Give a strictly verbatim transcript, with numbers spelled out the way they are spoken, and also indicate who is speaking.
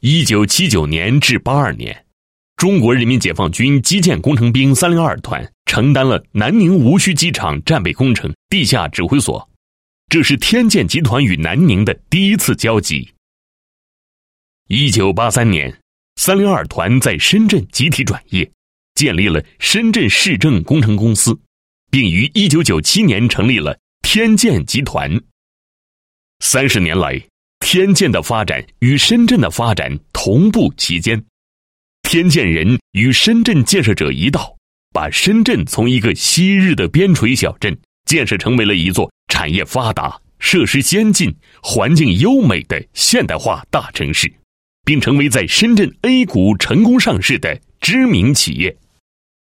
Speaker 1: 一九七九年至八二年，中国人民解放军基建工程兵三零二团承担了南宁无需机场战备工程地下指挥所，这是天建集团与南宁的第一次交集。一九八三年，三零二团在深圳集体转业，建立了深圳市政工程公司，并于一九九七年成立了天建集团。三十年来，天建的发展与深圳的发展同步其间，天建人与深圳建设者一道，把深圳从一个昔日的边陲小镇建设成为了一座产业发达、设施先进、环境优美的现代化大城市，并成为在深圳 A 股成功上市的知名企业。